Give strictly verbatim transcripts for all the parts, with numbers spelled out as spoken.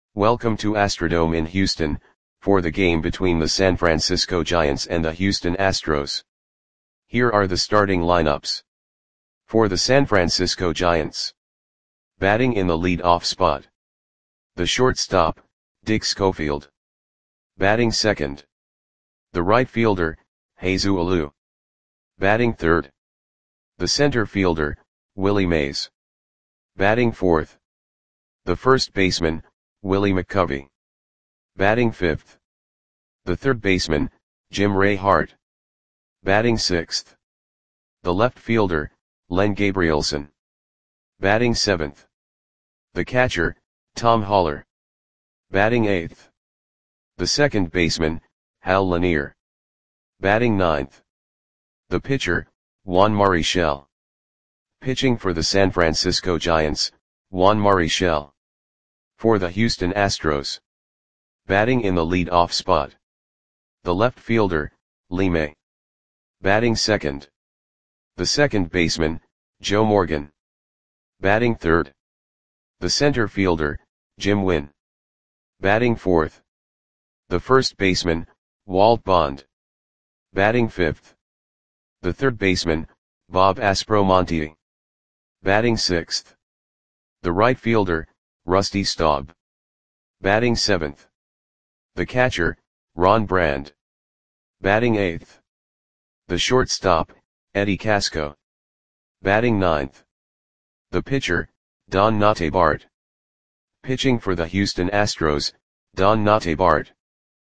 Welcome to Astrodome in Houston, for the game between the San Francisco Giants and the Houston Astros. Here are the starting lineups. For the San Francisco Giants. Batting in the lead-off spot. The shortstop, Dick Schofield. Batting second. The right fielder, Jesus Alou. Batting third. The center fielder, Willie Mays. Batting fourth. The first baseman, Willie McCovey. Batting fifth. The third baseman, Jim Ray Hart. Batting sixth. The left fielder, Len Gabrielson. Batting seventh. The catcher, Tom Haller. Batting eighth. The second baseman, Hal Lanier. Batting ninth. The pitcher, Juan Marichal. Pitching for the San Francisco Giants, Juan Marichal. For the Houston Astros. Batting in the lead-off spot. The left fielder, Lee May. Batting second. The second baseman, Joe Morgan. Batting third. The center fielder, Jim Wynn. Batting fourth. The first baseman, Walt Bond. Batting fifth. The third baseman, Bob Aspromonte. Batting sixth. The right fielder, Rusty Staub. Batting seventh. The catcher, Ron Brand. Batting eighth. The shortstop, Eddie Casco. Batting ninth. The pitcher, Don Nate Bart. Pitching for the Houston Astros, Don Nate Bart.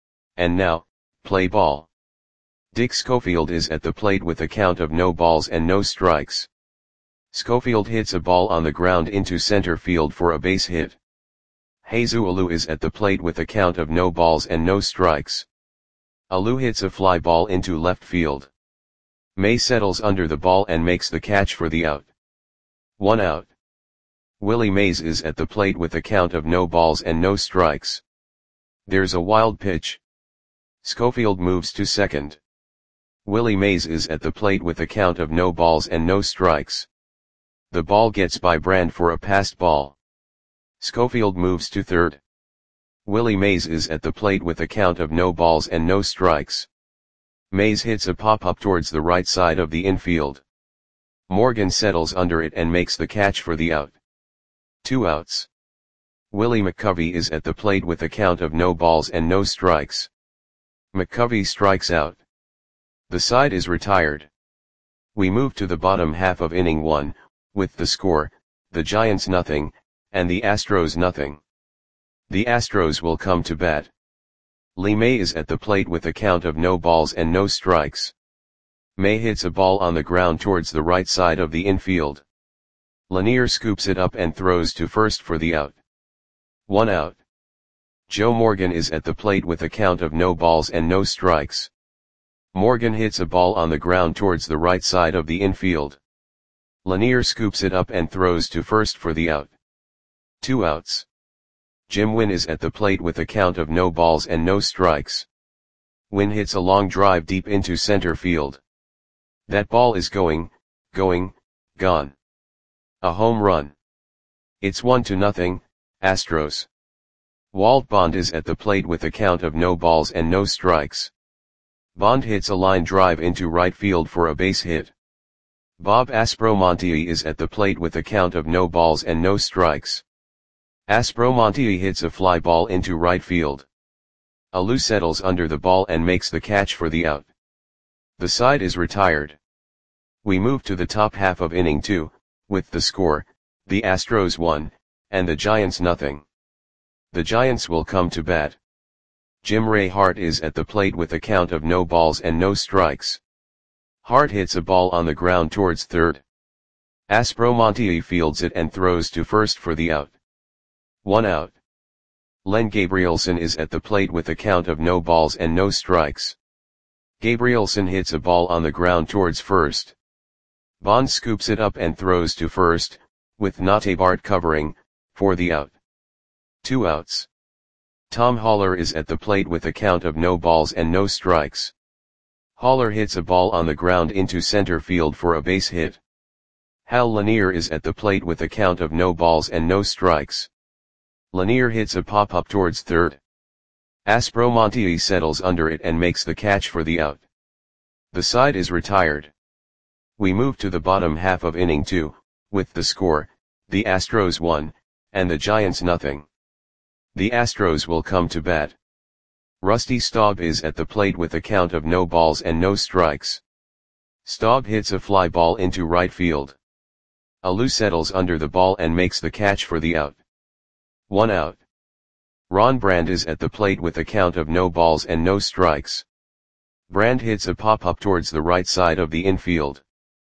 And now, play ball. Dick Schofield is at the plate with a count of no balls and no strikes. Schofield hits a ball on the ground into center field for a base hit. Jesus Alou is at the plate with a count of no balls and no strikes. Alou hits a fly ball into left field. May settles under the ball and makes the catch for the out. One out. Willie Mays is at the plate with a count of no balls and no strikes. There's a wild pitch. Schofield moves to second. Willie Mays is at the plate with a count of no balls and no strikes. The ball gets by Brand for a passed ball. Schofield moves to third. Willie Mays is at the plate with a count of no balls and no strikes. Mays hits a pop-up towards the right side of the infield. Morgan settles under it and makes the catch for the out. Two outs. Willie McCovey is at the plate with a count of no balls and no strikes. McCovey strikes out. The side is retired. We move to the bottom half of inning one, with the score, the Giants nothing, and the Astros nothing. The Astros will come to bat. Lee May is at the plate with a count of no balls and no strikes. May hits a ball on the ground towards the right side of the infield. Lanier scoops it up and throws to first for the out. One out. Joe Morgan is at the plate with a count of no balls and no strikes. Morgan hits a ball on the ground towards the right side of the infield. Lanier scoops it up and throws to first for the out. Two outs. Jim Wynn is at the plate with a count of no balls and no strikes. Wynn hits a long drive deep into center field. That ball is going, going, gone. A home run. It's one to nothing, Astros. Walt Bond is at the plate with a count of no balls and no strikes. Bond hits a line drive into right field for a base hit. Bob Aspromonte is at the plate with a count of no balls and no strikes. Aspromonte hits a fly ball into right field. Alou settles under the ball and makes the catch for the out. The side is retired. We move to the top half of inning two, with the score, the Astros one, and the Giants nothing. The Giants will come to bat. Jim Ray Hart is at the plate with a count of no balls and no strikes. Hart hits a ball on the ground towards third. Aspromonte fields it and throws to first for the out. One out. Len Gabrielson is at the plate with a count of no balls and no strikes. Gabrielson hits a ball on the ground towards first. Bond scoops it up and throws to first, with Nate Bart covering, for the out. Two outs. Tom Haller is at the plate with a count of no balls and no strikes. Haller hits a ball on the ground into center field for a base hit. Hal Lanier is at the plate with a count of no balls and no strikes. Lanier hits a pop-up towards third. Aspromonte settles under it and makes the catch for the out. The side is retired. We move to the bottom half of inning two, with the score, the Astros one, and the Giants nothing. The Astros will come to bat. Rusty Staub is at the plate with a count of no balls and no strikes. Staub hits a fly ball into right field. Alou settles under the ball and makes the catch for the out. One out. Ron Brand is at the plate with a count of no balls and no strikes. Brand hits a pop-up towards the right side of the infield.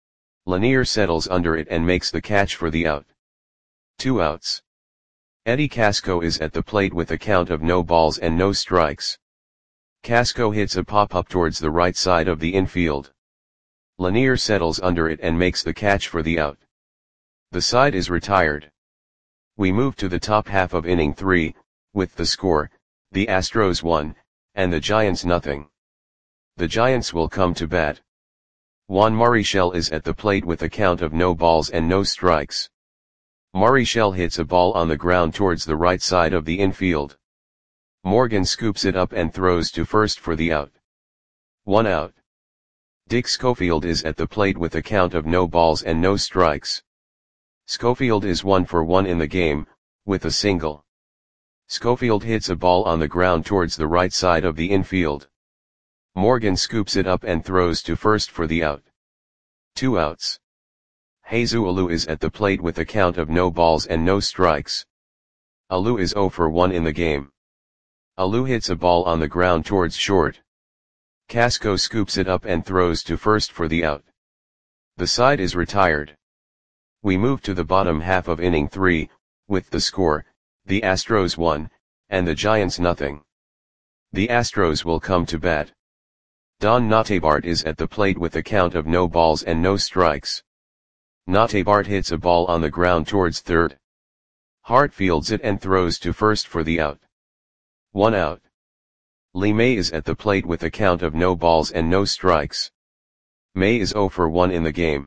Lanier settles under it and makes the catch for the out. Two outs. Eddie Casco is at the plate with a count of no balls and no strikes. Casco hits a pop-up towards the right side of the infield. Lanier settles under it and makes the catch for the out. The side is retired. We move to the top half of inning three, with the score, the Astros one, and the Giants nothing. The Giants will come to bat. Juan Marichal is at the plate with a count of no balls and no strikes. Marichal hits a ball on the ground towards the right side of the infield. Morgan scoops it up and throws to first for the out. One out. Dick Schofield is at the plate with a count of no balls and no strikes. Schofield is one for one in the game, with a single. Schofield hits a ball on the ground towards the right side of the infield. Morgan scoops it up and throws to first for the out. Two outs. Jesus Alou is at the plate with a count of no balls and no strikes. Alou is zero for one in the game. Alou hits a ball on the ground towards short. Casco scoops it up and throws to first for the out. The side is retired. We move to the bottom half of inning three, with the score, the Astros one, and the Giants nothing. The Astros will come to bat. Don Notabart is at the plate with a count of no balls and no strikes. Notabart hits a ball on the ground towards third. Hart fields it and throws to first for the out. One out. Lee May is at the plate with a count of no balls and no strikes. May is zero for one in the game.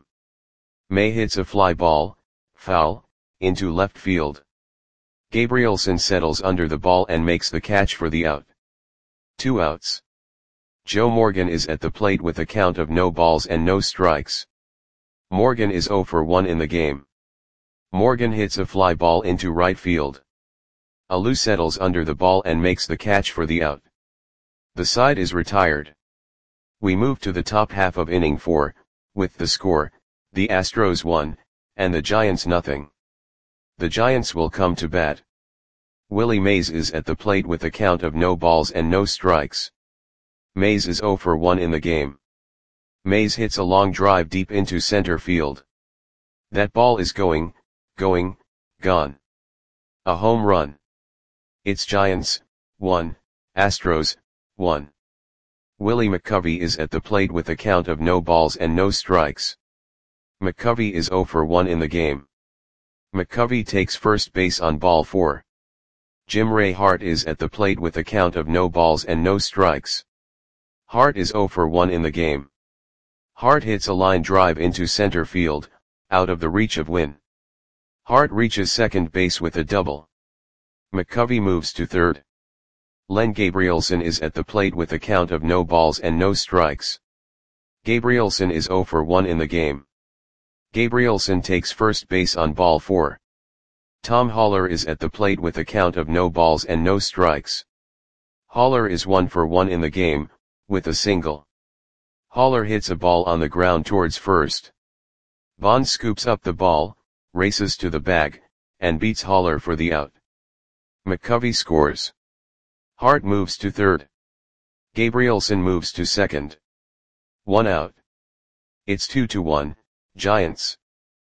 May hits a fly ball, foul, into left field. Gabrielson settles under the ball and makes the catch for the out. Two outs. Joe Morgan is at the plate with a count of no balls and no strikes. Morgan is zero for one in the game. Morgan hits a fly ball into right field. Alou settles under the ball and makes the catch for the out. The side is retired. We move to the top half of inning four, with the score, the Astros one, and the Giants nothing. The Giants will come to bat. Willie Mays is at the plate with a count of no balls and no strikes. Mays is zero for one in the game. Mays hits a long drive deep into center field. That ball is going, going, gone. A home run. It's Giants, one, Astros, one. Willie McCovey is at the plate with a count of no balls and no strikes. McCovey is zero for one in the game. McCovey takes first base on ball four. Jim Ray Hart is at the plate with a count of no balls and no strikes. Hart is zero for one in the game. Hart hits a line drive into center field, out of the reach of Wynn. Hart reaches second base with a double. McCovey moves to third. Len Gabrielson is at the plate with a count of no balls and no strikes. Gabrielson is zero for one in the game. Gabrielson takes first base on ball four. Tom Haller is at the plate with a count of no balls and no strikes. Haller is one for one in the game, with a single. Haller hits a ball on the ground towards first. Bond scoops up the ball, races to the bag, and beats Haller for the out. McCovey scores. Hart moves to third. Gabrielson moves to second. One out. It's two to one, Giants.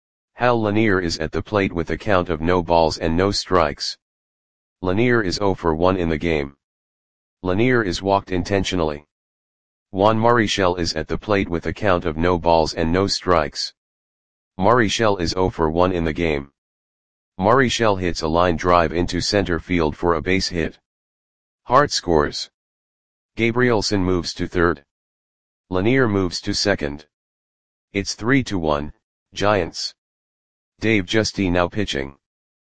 Hal Lanier is at the plate with a count of no balls and no strikes. Lanier is zero for one in the game. Lanier is walked intentionally. Juan Marichal is at the plate with a count of no balls and no strikes. Marichal is zero for one in the game. Marichal hits a line drive into center field for a base hit. Hart scores. Gabrielson moves to third. Lanier moves to second. It's three to one, Giants. Dave Justi now pitching.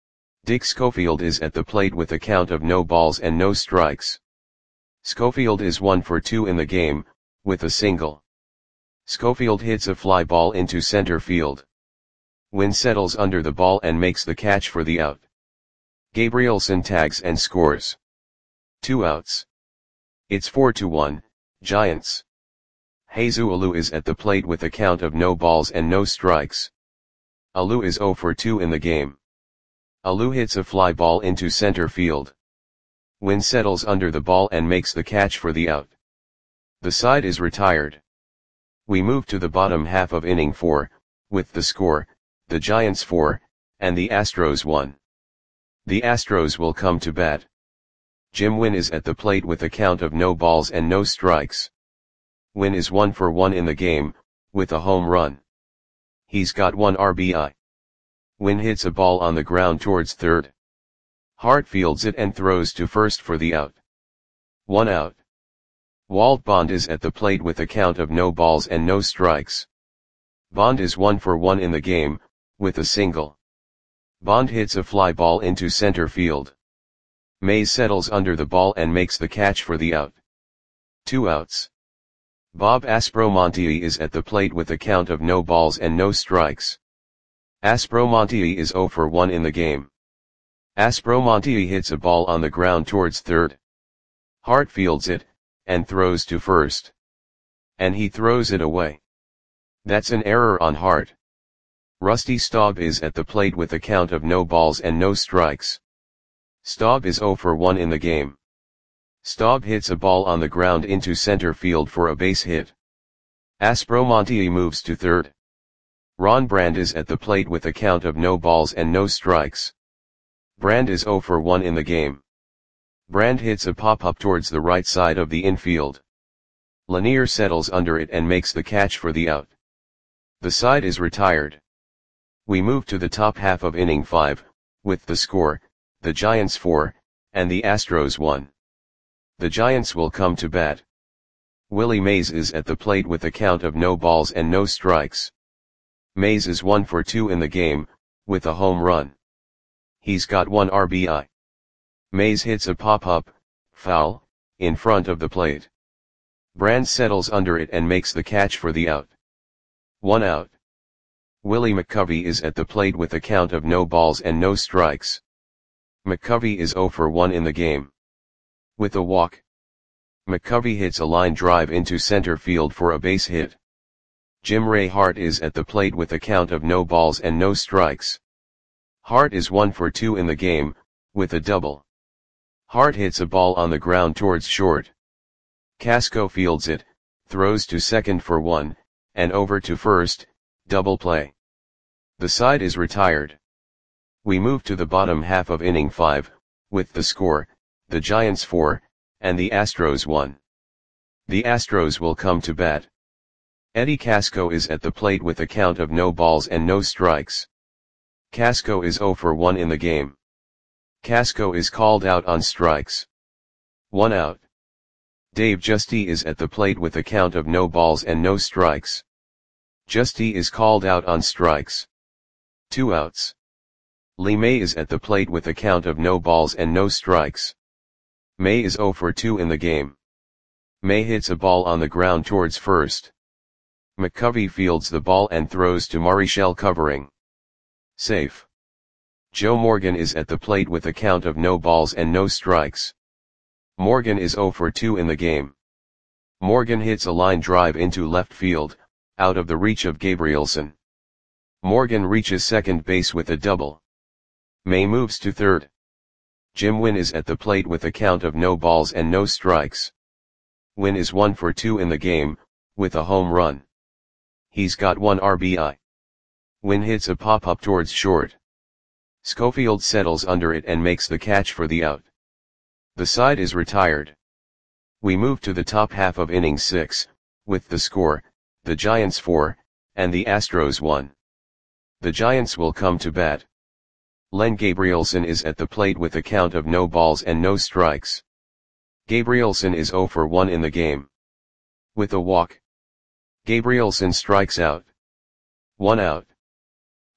Dick Schofield is at the plate with a count of no balls and no strikes. Schofield is one for two in the game, with a single. Schofield hits a fly ball into center field. Wynn settles under the ball and makes the catch for the out. Gabrielson tags and scores. Two outs. It's four to one, Giants. Jesus Alou is at the plate with a count of no balls and no strikes. Alou is zero for two in the game. Alou hits a fly ball into center field. Wynn settles under the ball and makes the catch for the out. The side is retired. We move to the bottom half of inning four, with the score, the Giants four, and the Astros one. The Astros will come to bat. Jim Wynn is at the plate with a count of no balls and no strikes. Wynn is one for one in the game, with a home run. He's got one R B I. Wynn hits a ball on the ground towards third. Hart fields it and throws to first for the out. One out. Walt Bond is at the plate with a count of no balls and no strikes. Bond is one for one in the game, with a single. Bond hits a fly ball into center field. Mays settles under the ball and makes the catch for the out. Two outs. Bob Aspromonte is at the plate with a count of no balls and no strikes. Aspromonte is zero for one in the game. Aspromonte hits a ball on the ground towards third. Hart fields it, and throws to first. And he throws it away. That's an error on Hart. Rusty Staub is at the plate with a count of no balls and no strikes. Staub is zero for one in the game. Staub hits a ball on the ground into center field for a base hit. Aspromonte moves to third. Ron Brand is at the plate with a count of no balls and no strikes. Brand is zero for one in the game. Brand hits a pop-up towards the right side of the infield. Lanier settles under it and makes the catch for the out. The side is retired. We move to the top half of inning five, with the score, the Giants four, and the Astros one. The Giants will come to bat. Willie Mays is at the plate with a count of no balls and no strikes. Mays is one for two in the game, with a home run. He's got one R B I. Mays hits a pop-up, foul, in front of the plate. Brand settles under it and makes the catch for the out. One out. Willie McCovey is at the plate with a count of no balls and no strikes. McCovey is zero for one in the game. With a walk. McCovey hits a line drive into center field for a base hit. Jim Ray Hart is at the plate with a count of no balls and no strikes. Hart is one for two in the game, with a double. Hart hits a ball on the ground towards short. Casco fields it, throws to second for one, and over to first, double play. The side is retired. We move to the bottom half of inning five, with the score, the Giants four, and the Astros one. The Astros will come to bat. Eddie Casco is at the plate with a count of no balls and no strikes. Casco is zero for one in the game. Casco is called out on strikes. One out. Dave Justy is at the plate with a count of no balls and no strikes. Justy is called out on strikes. Two outs. Lee May is at the plate with a count of no balls and no strikes. May is zero for two in the game. May hits a ball on the ground towards first. McCovey fields the ball and throws to Marichal covering. Safe. Joe Morgan is at the plate with a count of no balls and no strikes. Morgan is zero for two in the game. Morgan hits a line drive into left field, out of the reach of Gabrielson. Morgan reaches second base with a double. May moves to third. Jim Wynn is at the plate with a count of no balls and no strikes. Wynn is one for two in the game, with a home run. He's got one R B I. Wynn hits a pop-up towards short. Schofield settles under it and makes the catch for the out. The side is retired. We move to the top half of inning six, with the score, the Giants four, and the Astros one. The Giants will come to bat. Len Gabrielson is at the plate with a count of no balls and no strikes. Gabrielson is zero for one in the game. With a walk. Gabrielson strikes out. One out.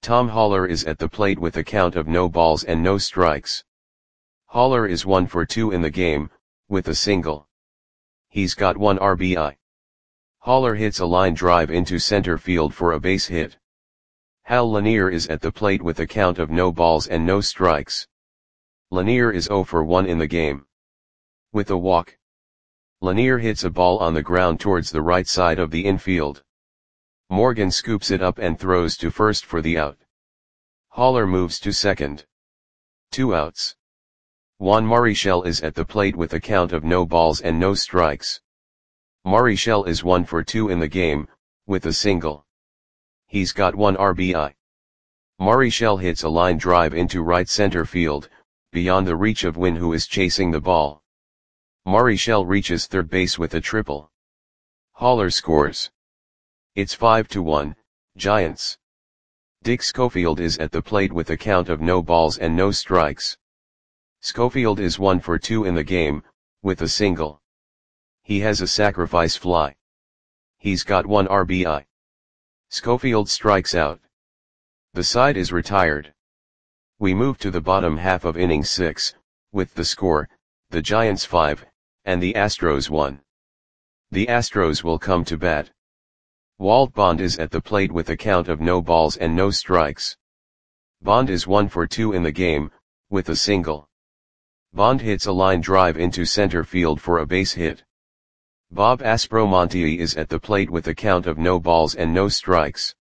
Tom Haller is at the plate with a count of no balls and no strikes. Haller is one for two in the game, with a single. He's got one R B I. Haller hits a line drive into center field for a base hit. Hal Lanier is at the plate with a count of no balls and no strikes. Lanier is zero for one in the game. With a walk. Lanier hits a ball on the ground towards the right side of the infield. Morgan scoops it up and throws to first for the out. Haller moves to second. Two outs. Juan Marichal is at the plate with a count of no balls and no strikes. Marichal is one for two in the game, with a single. He's got one R B I. Marichal hits a line drive into right center field, beyond the reach of Wynn, who is chasing the ball. Marichal reaches third base with a triple. Haller scores. It's five to one, Giants. Dick Schofield is at the plate with a count of no balls and no strikes. Schofield is one for two in the game, with a single. He has a sacrifice fly. He's got one R B I. Schofield strikes out. The side is retired. We move to the bottom half of inning six, with the score, the Giants five, and the Astros one. The Astros will come to bat. Walt Bond is at the plate with a count of no balls and no strikes. Bond is one for two in the game, with a single. Bond hits a line drive into center field for a base hit. Bob Aspromonte is at the plate with a count of no balls and no strikes.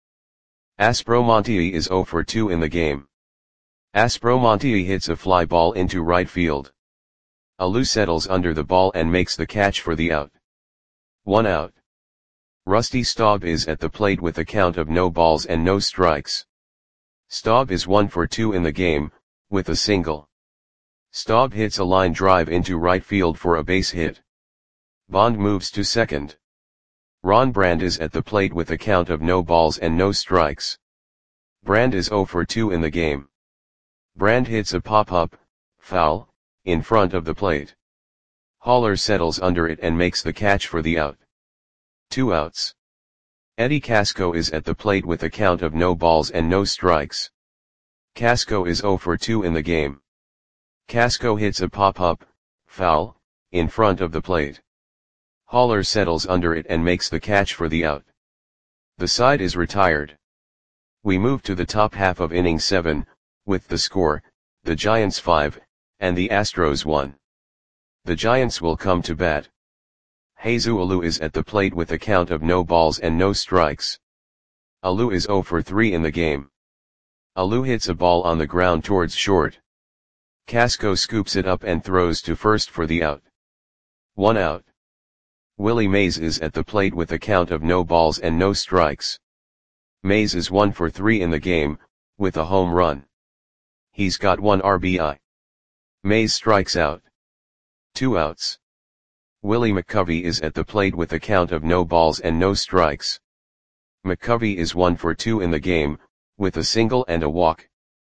Aspromonte is zero for two in the game. Aspromonte hits a fly ball into right field. Alou settles under the ball and makes the catch for the out. One out. Rusty Staub is at the plate with a count of no balls and no strikes. Staub is one for two in the game, with a single. Staub hits a line drive into right field for a base hit. Bond moves to second. Ron Brand is at the plate with a count of no balls and no strikes. Brand is zero for two in the game. Brand hits a pop-up, foul, in front of the plate. Haller settles under it and makes the catch for the out. Two outs. Eddie Casco is at the plate with a count of no balls and no strikes. Casco is zero for two in the game. Casco hits a pop-up, foul, in front of the plate. Haller settles under it and makes the catch for the out. The side is retired. We move to the top half of inning seven, with the score, the Giants five, and the Astros one. The Giants will come to bat. Jesus Alou is at the plate with a count of no balls and no strikes. Alou is zero for three in the game. Alou hits a ball on the ground towards short. Casco scoops it up and throws to first for the out. One out. Willie Mays is at the plate with a count of no balls and no strikes. Mays is one for three in the game, with a home run. He's got one R B I. Mays strikes out. Two outs. Willie McCovey is at the plate with a count of no balls and no strikes. McCovey is one for two in the game, with a single and a walk.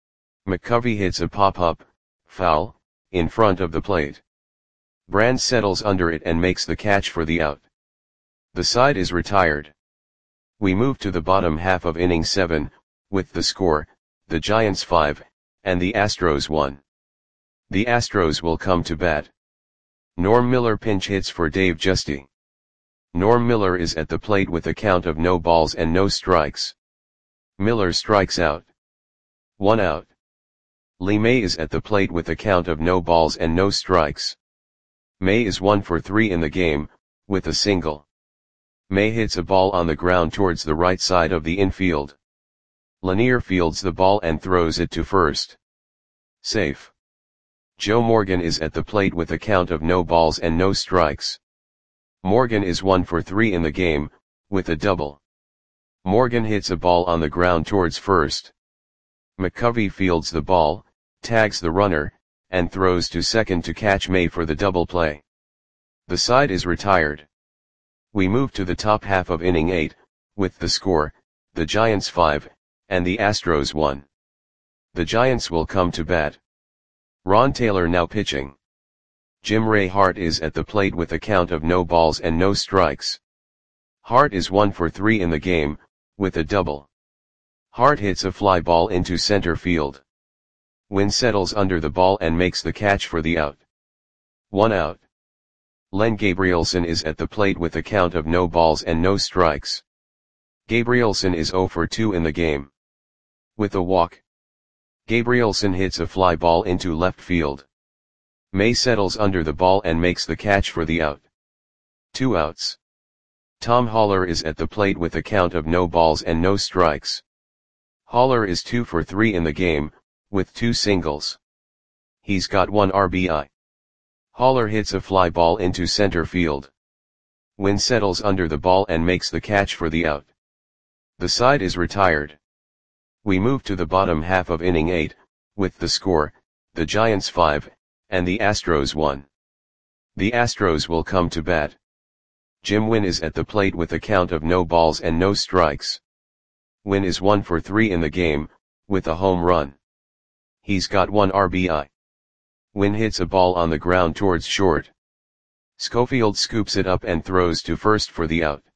McCovey hits a pop-up, foul, in front of the plate. Brand settles under it and makes the catch for the out. The side is retired. We move to the bottom half of inning seven, with the score, the Giants five, and the Astros one. The Astros will come to bat. Norm Miller pinch hits for Dave Giusti. Norm Miller is at the plate with a count of no balls and no strikes. Miller strikes out. One out. Lee May is at the plate with a count of no balls and no strikes. May is one for three in the game, with a single. May hits a ball on the ground towards the right side of the infield. Lanier fields the ball and throws it to first. Safe. Joe Morgan is at the plate with a count of no balls and no strikes. Morgan is one for three in the game, with a double. Morgan hits a ball on the ground towards first. McCovey fields the ball, tags the runner, and throws to second to catch May for the double play. The side is retired. We move to the top half of inning eight, with the score, the Giants five, and the Astros one. The Giants will come to bat. Ron Taylor now pitching. Jim Ray Hart is at the plate with a count of no balls and no strikes. Hart is one for three in the game, with a double. Hart hits a fly ball into center field. Wynn settles under the ball and makes the catch for the out. One out. Len Gabrielson is at the plate with a count of no balls and no strikes. Gabrielson is zero for two in the game. With a walk, Gabrielson hits a fly ball into left field. May settles under the ball and makes the catch for the out. Two outs. Tom Haller is at the plate with a count of no balls and no strikes. Haller is two for three in the game, with two singles. He's got one R B I. Haller hits a fly ball into center field. Wynn settles under the ball and makes the catch for the out. The side is retired. We move to the bottom half of inning eight, with the score, the Giants five, and the Astros one. The Astros will come to bat. Jim Wynn is at the plate with a count of no balls and no strikes. Wynn is one for three in the game, with a home run. He's got one R B I. Wynn hits a ball on the ground towards short. Schofield scoops it up and throws to first for the out.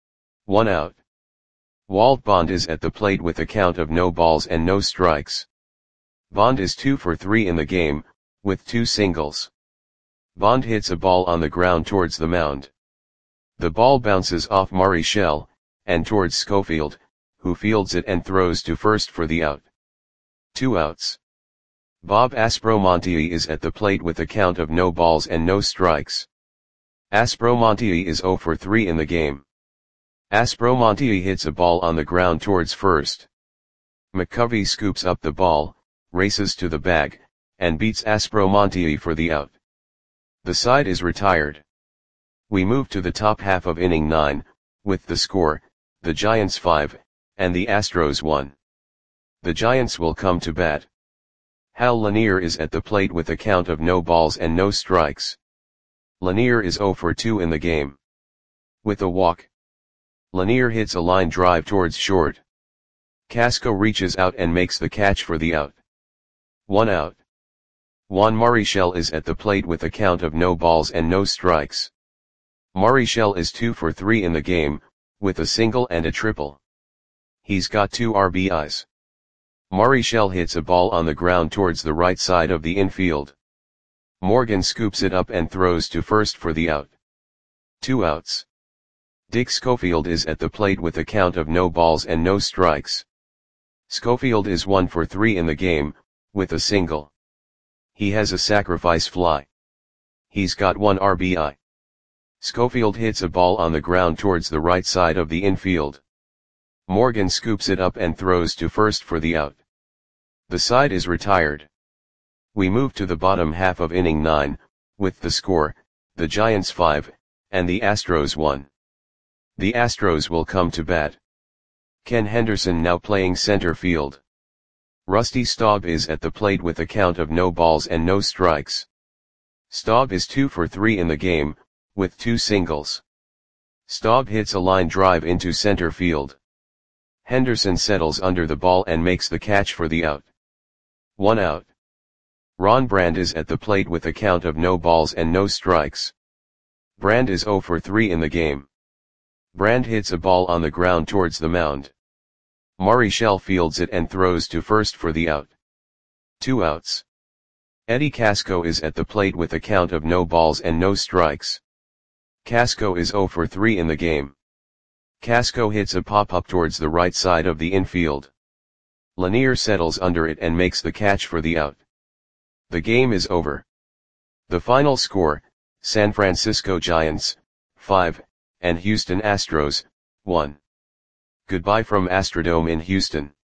One out. Walt Bond is at the plate with a count of no balls and no strikes. Bond is two for three in the game, with two singles. Bond hits a ball on the ground towards the mound. The ball bounces off Murray Shell, and towards Schofield, who fields it and throws to first for the out. Two outs. Bob Aspromonte is at the plate with a count of no balls and no strikes. Aspromonte is zero for three in the game. Aspromonte hits a ball on the ground towards first. McCovey scoops up the ball, races to the bag, and beats Aspromonte for the out. The side is retired. We move to the top half of inning nine, with the score, the Giants five, and the Astros one. The Giants will come to bat. Hal Lanier is at the plate with a count of no balls and no strikes. Lanier is zero for two in the game. With a walk, Lanier hits a line drive towards short. Casco reaches out and makes the catch for the out. One out. Juan Marichal is at the plate with a count of no balls and no strikes. Marichal is two for three in the game, with a single and a triple. He's got two R B Is. Marichal hits a ball on the ground towards the right side of the infield. Morgan scoops it up and throws to first for the out. Two outs. Dick Schofield is at the plate with a count of no balls and no strikes. Schofield is one for three in the game, with a single. He has a sacrifice fly. He's got one R B I. Schofield hits a ball on the ground towards the right side of the infield. Morgan scoops it up and throws to first for the out. The side is retired. We move to the bottom half of inning nine, with the score, the Giants five, and the Astros one. The Astros will come to bat. Ken Henderson now playing center field. Rusty Staub is at the plate with a count of no balls and no strikes. Staub is two for three in the game, with two singles. Staub hits a line drive into center field. Henderson settles under the ball and makes the catch for the out. One out. Ron Brand is at the plate with a count of no balls and no strikes. Brand is zero for three in the game. Brand hits a ball on the ground towards the mound. Marichal fields it and throws to first for the out. Two outs. Eddie Casco is at the plate with a count of no balls and no strikes. Casco is zero for three in the game. Casco hits a pop-up towards the right side of the infield. Lanier settles under it and makes the catch for the out. The game is over. The final score, San Francisco Giants, five, and Houston Astros, one. Goodbye from Astrodome in Houston.